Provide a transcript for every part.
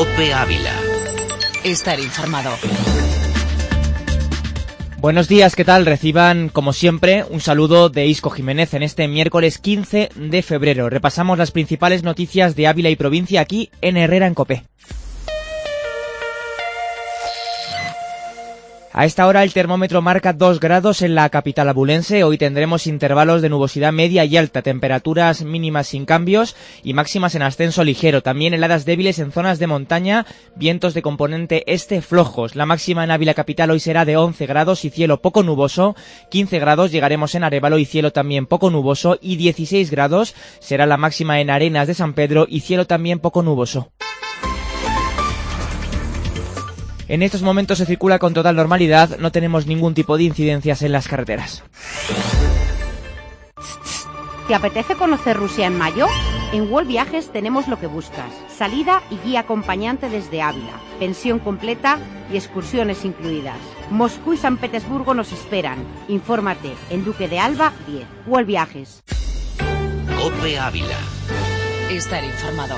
COPE Ávila. Estar informado. Buenos días, ¿qué tal? Reciban, como siempre, un saludo de Isco Jiménez en este miércoles 15 de febrero. Repasamos las principales noticias de Ávila y provincia aquí en Herrera en COPE. A esta hora el termómetro marca 2 grados en la capital abulense. Hoy tendremos intervalos de nubosidad media y alta, temperaturas mínimas sin cambios y máximas en ascenso ligero. También heladas débiles en zonas de montaña, vientos de componente este flojos. La máxima en Ávila capital hoy será de 11 grados y cielo poco nuboso. 15 grados llegaremos en Arévalo y cielo también poco nuboso. Y 16 grados será la máxima en Arenas de San Pedro y cielo también poco nuboso. En estos momentos se circula con total normalidad, no tenemos ningún tipo de incidencias en las carreteras. ¿Te apetece conocer Rusia en mayo? En World Viajes tenemos lo que buscas. Salida y guía acompañante desde Ávila, pensión completa y excursiones incluidas. Moscú y San Petersburgo nos esperan. Infórmate en Duque de Alba 10. World Viajes. COPE Ávila. Estar informado.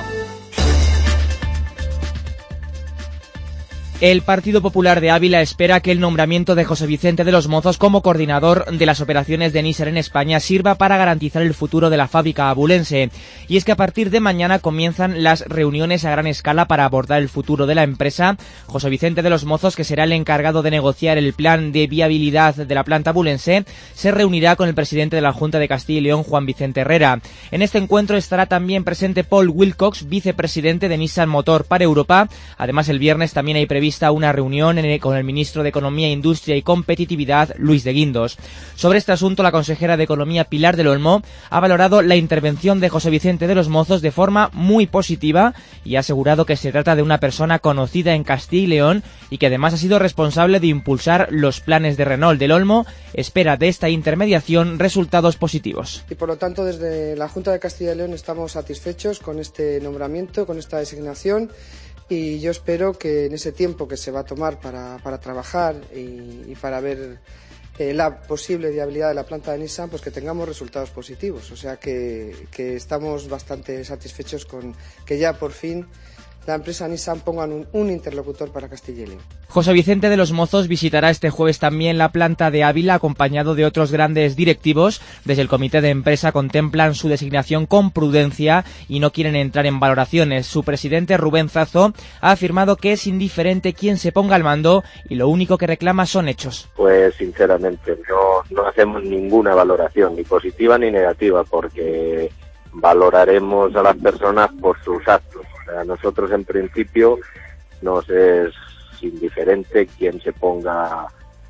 El Partido Popular de Ávila espera que el nombramiento de José Vicente de los Mozos como coordinador de las operaciones de Nissan en España sirva para garantizar el futuro de la fábrica abulense. Y es que a partir de mañana comienzan las reuniones a gran escala para abordar el futuro de la empresa. José Vicente de los Mozos, que será el encargado de negociar el plan de viabilidad de la planta abulense, se reunirá con el presidente de la Junta de Castilla y León, Juan Vicente Herrera. En este encuentro estará también presente Paul Wilcox, vicepresidente de Nissan Motor para Europa. Además, el viernes también hay prevista una reunión con el ministro de Economía, Industria y Competitividad, Luis de Guindos. Sobre este asunto, la consejera de Economía, Pilar del Olmo, ha valorado la intervención de José Vicente de los Mozos de forma muy positiva y ha asegurado que se trata de una persona conocida en Castilla y León y que además ha sido responsable de impulsar los planes de Renault. Del Olmo espera de esta intermediación resultados positivos. Y por lo tanto, desde la Junta de Castilla y León estamos satisfechos con este nombramiento, con esta designación. Y yo espero que en ese tiempo que se va a tomar para trabajar y para ver la posible viabilidad de la planta de Nissan, pues que tengamos resultados positivos. O sea que estamos bastante satisfechos con que ya por fin la empresa Nissan pongan un interlocutor para Castilla y León. José Vicente de los Mozos visitará este jueves también la planta de Ávila acompañado de otros grandes directivos. Desde el comité de empresa contemplan su designación con prudencia y no quieren entrar en valoraciones. Su presidente Rubén Zazo ha afirmado que es indiferente quién se ponga al mando y lo único que reclama son hechos. Pues sinceramente no hacemos ninguna valoración, ni positiva ni negativa, porque valoraremos a las personas por sus actos. A nosotros en principio nos es indiferente quién se ponga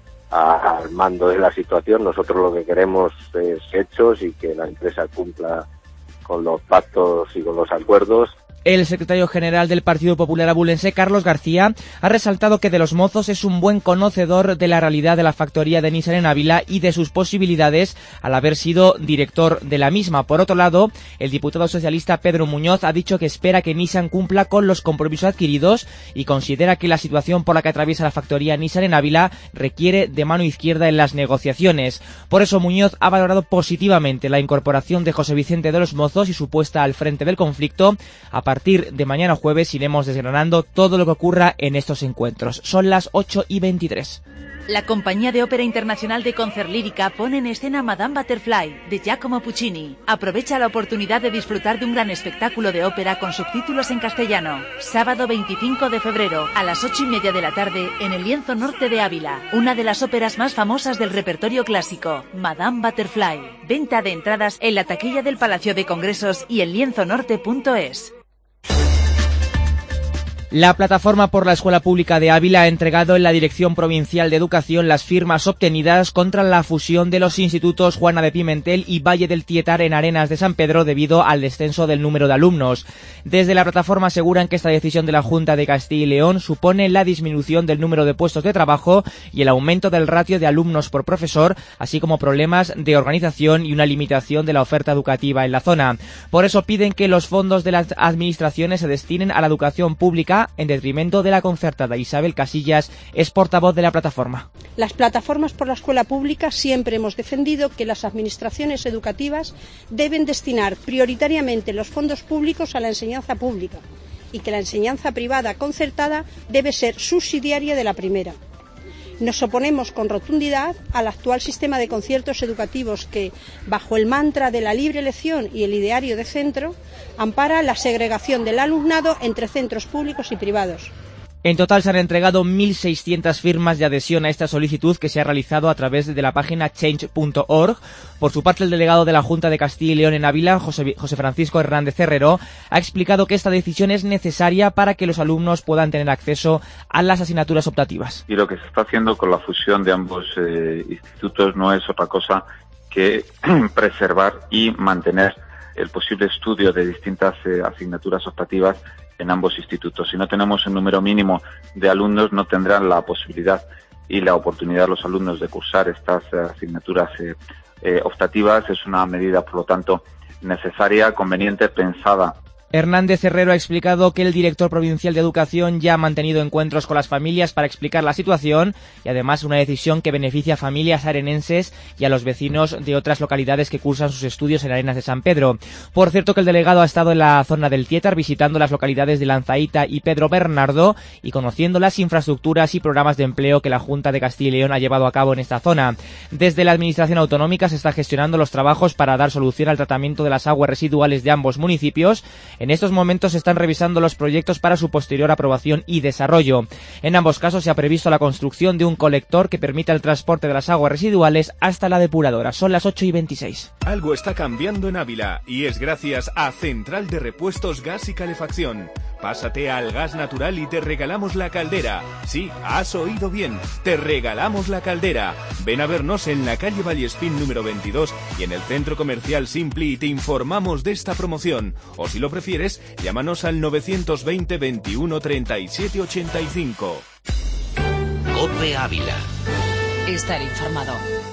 al mando de la situación. Nosotros lo que queremos es hechos y que la empresa cumpla con los pactos y con los acuerdos. El secretario general del Partido Popular abulense, Carlos García, ha resaltado que de los Mozos es un buen conocedor de la realidad de la factoría de Nissan en Ávila y de sus posibilidades al haber sido director de la misma. Por otro lado, el diputado socialista Pedro Muñoz ha dicho que espera que Nissan cumpla con los compromisos adquiridos y considera que la situación por la que atraviesa la factoría Nissan en Ávila requiere de mano izquierda en las negociaciones. Por eso Muñoz ha valorado positivamente la incorporación de José Vicente de los Mozos y su puesta al frente del conflicto. A partir de mañana jueves iremos desgranando todo lo que ocurra en estos encuentros. Son las 8:23. La Compañía de Ópera Internacional de Concert Lírica pone en escena Madame Butterfly, de Giacomo Puccini. Aprovecha la oportunidad de disfrutar de un gran espectáculo de ópera con subtítulos en castellano. Sábado 25 de febrero, a las 8:30 de la tarde, en el Lienzo Norte de Ávila. Una de las óperas más famosas del repertorio clásico, Madame Butterfly. Venta de entradas en la taquilla del Palacio de Congresos y en lienzonorte.es. La Plataforma por la Escuela Pública de Ávila ha entregado en la Dirección Provincial de Educación las firmas obtenidas contra la fusión de los institutos Juana de Pimentel y Valle del Tietar en Arenas de San Pedro debido al descenso del número de alumnos. Desde la plataforma aseguran que esta decisión de la Junta de Castilla y León supone la disminución del número de puestos de trabajo y el aumento del ratio de alumnos por profesor, así como problemas de organización y una limitación de la oferta educativa en la zona. Por eso piden que los fondos de las administraciones se destinen a la educación pública en detrimento de la concertada. Isabel Casillas es portavoz de la plataforma. Las plataformas por la escuela pública siempre hemos defendido que las administraciones educativas deben destinar prioritariamente los fondos públicos a la enseñanza pública y que la enseñanza privada concertada debe ser subsidiaria de la primera. Nos oponemos con rotundidad al actual sistema de conciertos educativos que, bajo el mantra de la libre elección y el ideario de centro, ampara la segregación del alumnado entre centros públicos y privados. En total se han entregado 1.600 firmas de adhesión a esta solicitud que se ha realizado a través de la página change.org. Por su parte, el delegado de la Junta de Castilla y León en Ávila, José Francisco Hernández Herrero, ha explicado que esta decisión es necesaria para que los alumnos puedan tener acceso a las asignaturas optativas. Y lo que se está haciendo con la fusión de ambos institutos no es otra cosa que preservar y mantener el posible estudio de distintas asignaturas optativas en ambos institutos. Si no tenemos un número mínimo de alumnos, no tendrán la posibilidad y la oportunidad los alumnos de cursar estas asignaturas optativas. Es una medida, por lo tanto, necesaria, conveniente, pensada. Hernández Herrero ha explicado que el director provincial de Educación ya ha mantenido encuentros con las familias para explicar la situación y además una decisión que beneficia a familias arenenses y a los vecinos de otras localidades que cursan sus estudios en Arenas de San Pedro. Por cierto que el delegado ha estado en la zona del Tietar visitando las localidades de Lanzaíta y Pedro Bernardo y conociendo las infraestructuras y programas de empleo que la Junta de Castilla y León ha llevado a cabo en esta zona. Desde la Administración Autonómica se está gestionando los trabajos para dar solución al tratamiento de las aguas residuales de ambos municipios. En estos momentos se están revisando los proyectos para su posterior aprobación y desarrollo. En ambos casos se ha previsto la construcción de un colector que permita el transporte de las aguas residuales hasta la depuradora. Son las 8:26. Algo está cambiando en Ávila y es gracias a Central de Repuestos Gas y Calefacción. Pásate al gas natural y te regalamos la caldera. Sí, has oído bien, te regalamos la caldera. Ven a vernos en la calle Vallespín número 22 y en el centro comercial Simpli y te informamos de esta promoción. O si lo prefieres, llámanos al 920 21 37 85. COPE Ávila. Estar informado.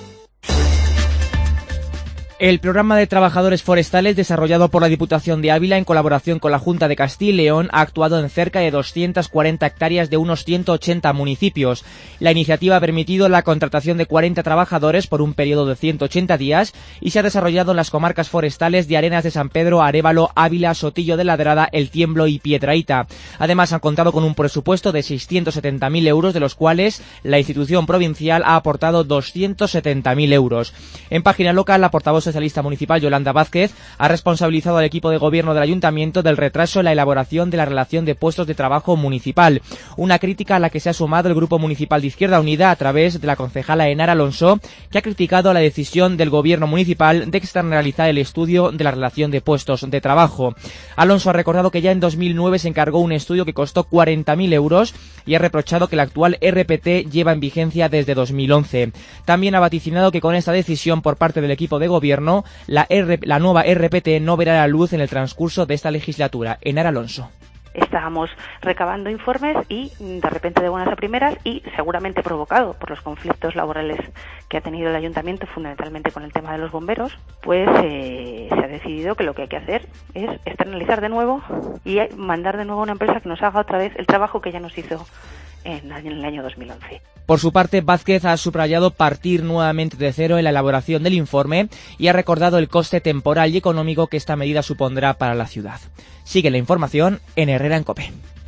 El programa de trabajadores forestales desarrollado por la Diputación de Ávila en colaboración con la Junta de Castilla y León ha actuado en cerca de 240 hectáreas de unos 180 municipios. La iniciativa ha permitido la contratación de 40 trabajadores por un periodo de 180 días y se ha desarrollado en las comarcas forestales de Arenas de San Pedro, Arévalo, Ávila, Sotillo de Ladrada, El Tiemblo y Piedrahíta. Además han contado con un presupuesto de 670.000 euros, de los cuales la institución provincial ha aportado 270.000 euros. En página local, la portavoz socialista municipal Yolanda Vázquez ha responsabilizado al equipo de gobierno del ayuntamiento del retraso en la elaboración de la relación de puestos de trabajo municipal, una crítica a la que se ha sumado el Grupo Municipal de Izquierda Unida a través de la concejala Enara Alonso, que ha criticado la decisión del gobierno municipal de externalizar el estudio de la relación de puestos de trabajo. Alonso ha recordado que ya en 2009 se encargó un estudio que costó 40.000 euros y ha reprochado que la actual RPT lleva en vigencia desde 2011. También ha vaticinado que con esta decisión por parte del equipo de gobierno la nueva RPT no verá la luz en el transcurso de esta legislatura. Enara Alonso. Estábamos recabando informes y de repente de buenas a primeras y seguramente provocado por los conflictos laborales que ha tenido el ayuntamiento, fundamentalmente con el tema de los bomberos, pues se ha decidido que lo que hay que hacer es externalizar de nuevo y mandar de nuevo a una empresa que nos haga otra vez el trabajo que ya nos hizo en el año 2011. Por su parte, Vázquez ha subrayado partir nuevamente de cero en la elaboración del informe y ha recordado el coste temporal y económico que esta medida supondrá para la ciudad. Sigue la información en Herrera en COPE.